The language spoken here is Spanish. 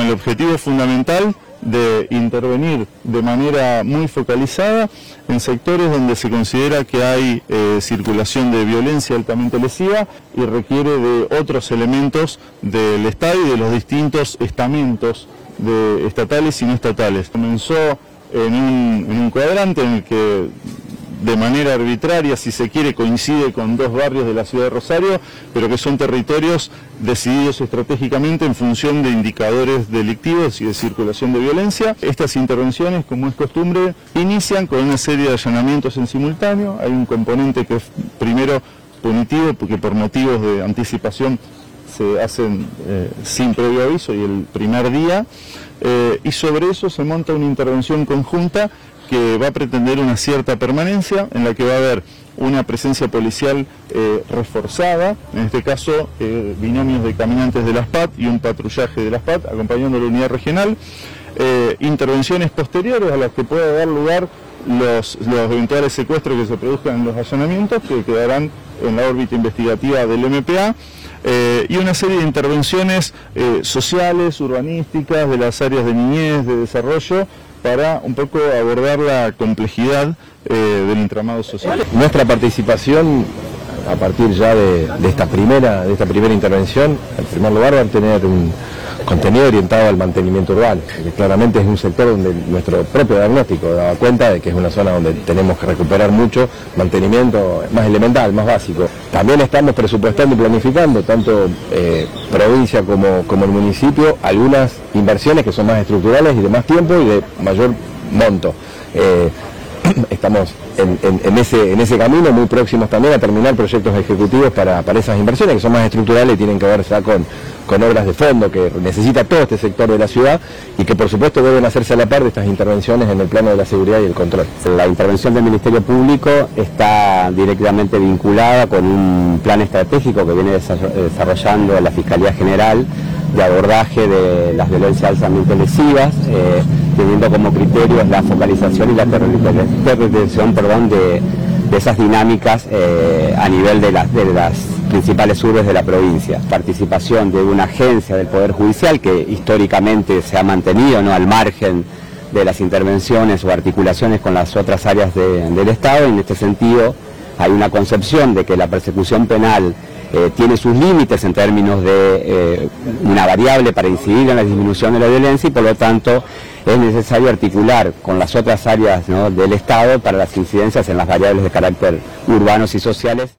el objetivo fundamental de intervenir de manera muy focalizada en sectores donde se considera que hay circulación de violencia altamente lesiva y requiere de otros elementos del Estado y de los distintos estamentos estatales y no estatales. Comenzó en un cuadrante en el que de manera arbitraria, si se quiere, coincide con dos barrios de la ciudad de Rosario, pero que son territorios decididos estratégicamente en función de indicadores delictivos y de circulación de violencia. Estas intervenciones, como es costumbre, inician con una serie de allanamientos en simultáneo. Hay un componente que es primero punitivo, porque por motivos de anticipación se hacen sin previo aviso y el primer día, y sobre eso se monta una intervención conjunta que va a pretender una cierta permanencia, en la que va a haber una presencia policial reforzada, en este caso binomios de caminantes de las PAT y un patrullaje de las PAT, acompañando a la unidad regional, intervenciones posteriores a las que pueda dar lugar los eventuales secuestros que se produzcan en los allanamientos, que quedarán en la órbita investigativa del MPA, y una serie de intervenciones sociales, urbanísticas, de las áreas de niñez, de desarrollo, para un poco abordar la complejidad del entramado social. Nuestra participación, a partir ya de esta primera intervención, en primer lugar va a tener un contenido orientado al mantenimiento urbano, que claramente es un sector donde nuestro propio diagnóstico daba cuenta de que es una zona donde tenemos que recuperar mucho mantenimiento más elemental, más básico. También estamos presupuestando y planificando, tanto provincia como el municipio, algunas inversiones que son más estructurales y de más tiempo y de mayor monto. Estamos en ese camino, muy próximos también a terminar proyectos ejecutivos para esas inversiones que son más estructurales y tienen que ver ya con obras de fondo que necesita todo este sector de la ciudad y que por supuesto deben hacerse a la par de estas intervenciones en el plano de la seguridad y el control. La intervención del Ministerio Público está directamente vinculada con un plan estratégico que viene desarrollando la Fiscalía General de abordaje de las violencias altamente lesivas, teniendo como criterios la focalización y la territorialización de esas dinámicas a nivel de las principales urbes de la provincia. Participación de una agencia del Poder Judicial que históricamente se ha mantenido, ¿no?, al margen de las intervenciones o articulaciones con las otras áreas del Estado. En este sentido hay una concepción de que la persecución penal tiene sus límites en términos de una variable para incidir en la disminución de la violencia y por lo tanto es necesario articular con las otras áreas, ¿no?, del Estado para las incidencias en las variables de carácter urbanos y sociales.